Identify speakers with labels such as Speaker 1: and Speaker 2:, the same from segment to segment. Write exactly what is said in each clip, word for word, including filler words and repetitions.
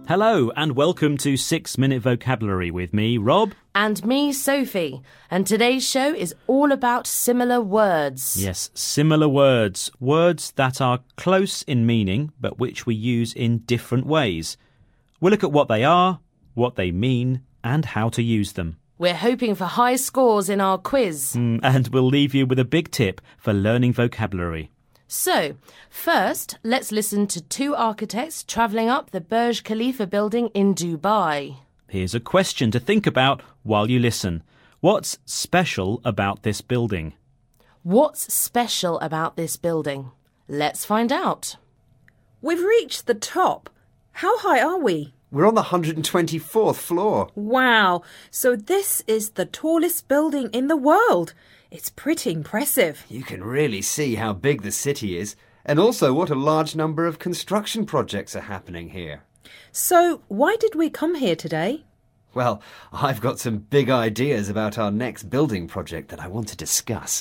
Speaker 1: Hello and welcome to Six Minute Vocabulary with me, Rob.
Speaker 2: And me, Sophie. And today's show is all about similar words.
Speaker 1: Yes, similar words. Words that are close in meaning, but which we use in different ways. We'll look at what they are, what they mean, and how to use them.
Speaker 2: We're hoping for high scores in our quiz.
Speaker 1: Mm, and we'll leave you with a big tip for learning vocabulary.
Speaker 2: So, first, let's listen to two architects travelling up the Burj Khalifa building in Dubai.
Speaker 1: Here's a question to think about while you listen. What's special about this building?
Speaker 2: What's special about this building? Let's find out.
Speaker 3: We've reached the top. How high are we?
Speaker 4: We're on the one hundred twenty-fourth floor.
Speaker 3: Wow, so this is the tallest building in the world. It's pretty impressive.
Speaker 4: You can really see how big the city is, and also what a large number of construction projects are happening here.
Speaker 3: So, why did we come here today?
Speaker 4: Well, I've got some big ideas about our next building project that I want to discuss.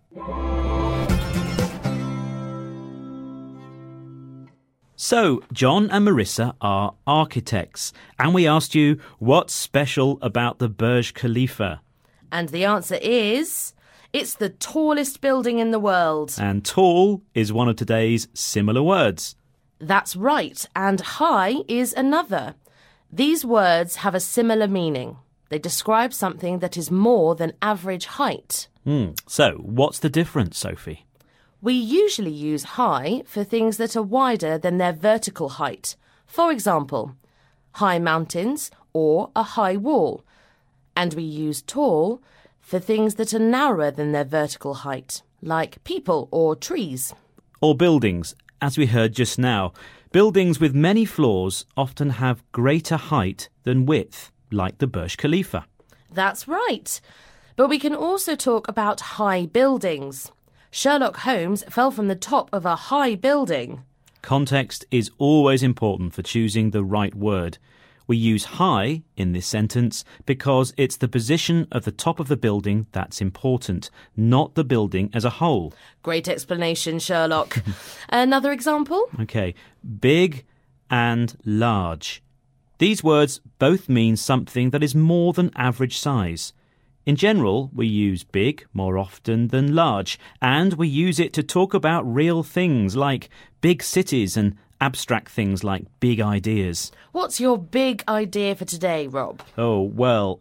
Speaker 1: So, John and Marissa are architects, and we asked you what's special about the Burj Khalifa.
Speaker 2: And the answer is... it's the tallest building in the world.
Speaker 1: And tall is one of today's similar words.
Speaker 2: That's right, and high is another. These words have a similar meaning. They describe something that is more than average height.
Speaker 1: Hmm. So, what's the difference, Sophie?
Speaker 2: We usually use high for things that are wider than their vertical height. For example, high mountains or a high wall. And we use tall for things that are narrower than their vertical height, like people or trees.
Speaker 1: Or buildings, as we heard just now. Buildings with many floors often have greater height than width, like the Burj Khalifa.
Speaker 2: That's right. But we can also talk about high buildings. Sherlock Holmes fell from the top of a high building.
Speaker 1: Context is always important for choosing the right word. We use high in this sentence because it's the position of the top of the building that's important, not the building as a whole.
Speaker 2: Great explanation, Sherlock. Another example?
Speaker 1: Okay, big and large. These words both mean something that is more than average size. In general, we use big more often than large, and we use it to talk about real things like big cities and abstract things like big ideas.
Speaker 2: What's your big idea for today, Rob?
Speaker 1: Oh, well,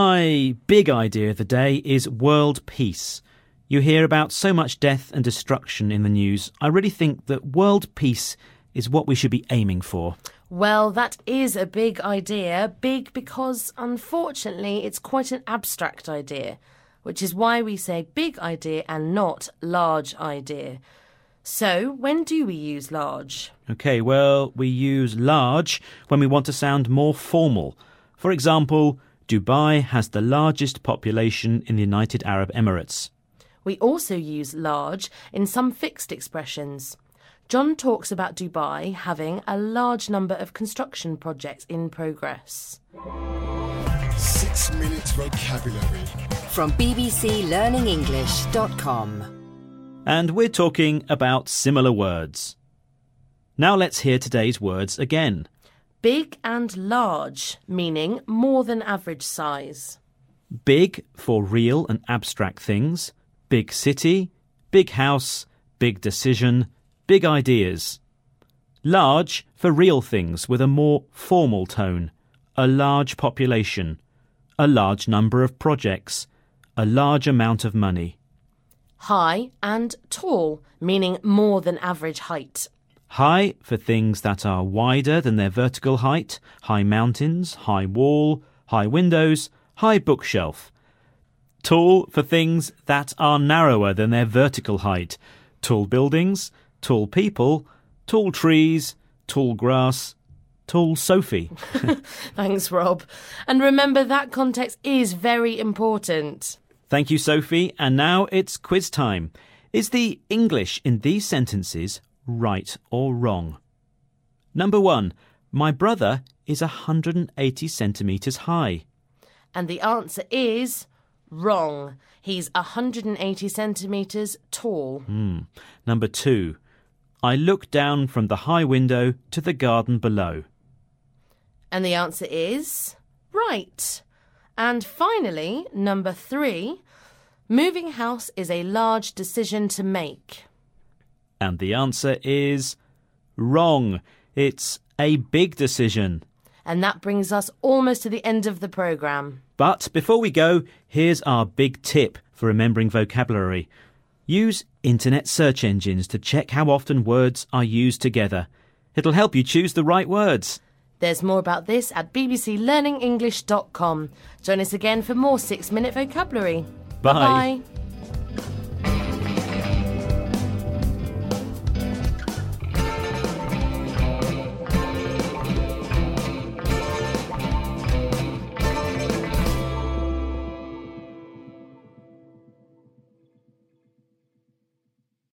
Speaker 1: my big idea of the day is world peace. You hear about so much death and destruction in the news. I really think that world peace is what we should be aiming for.
Speaker 2: Well, that is a big idea. Big because, unfortunately, it's quite an abstract idea, which is why we say big idea and not large idea. So, when do we use large?
Speaker 1: OK, well, we use large when we want to sound more formal. For example, Dubai has the largest population in the United Arab Emirates.
Speaker 2: We also use large in some fixed expressions. John talks about Dubai having a large number of construction projects in progress.
Speaker 5: Six Minutes Vocabulary
Speaker 6: from b b c learning english dot com.
Speaker 1: And we're talking about similar words. Now let's hear today's words again.
Speaker 2: Big and large, meaning more than average size.
Speaker 1: Big for real and abstract things. Big city, big house, big decision, big ideas. Large for real things with a more formal tone. A large population. A large number of projects. A large amount of money.
Speaker 2: High and tall, meaning more than average height.
Speaker 1: High for things that are wider than their vertical height. High mountains, high wall, high windows, high bookshelf. Tall for things that are narrower than their vertical height. Tall buildings, tall people, tall trees, tall grass, tall Sophie.
Speaker 2: Thanks, Rob. And remember that context is very important.
Speaker 1: Thank you, Sophie. And now it's quiz time. Is the English in these sentences right or wrong? Number one, my brother is one hundred eighty centimetres high.
Speaker 2: And the answer is wrong. He's one hundred eighty centimetres tall.
Speaker 1: Hmm. Number two, I look down from the high window to the garden below.
Speaker 2: And the answer is right. And finally, number three, moving house is a large decision to make.
Speaker 1: And the answer is wrong. It's a big decision.
Speaker 2: And that brings us almost to the end of the programme.
Speaker 1: But before we go, here's our big tip for remembering vocabulary. Use internet search engines to check how often words are used together. It'll help you choose the right words.
Speaker 2: There's more about this at b b c learning english dot com. Join us again for more six minute vocabulary.
Speaker 1: Bye.
Speaker 2: Bye-bye.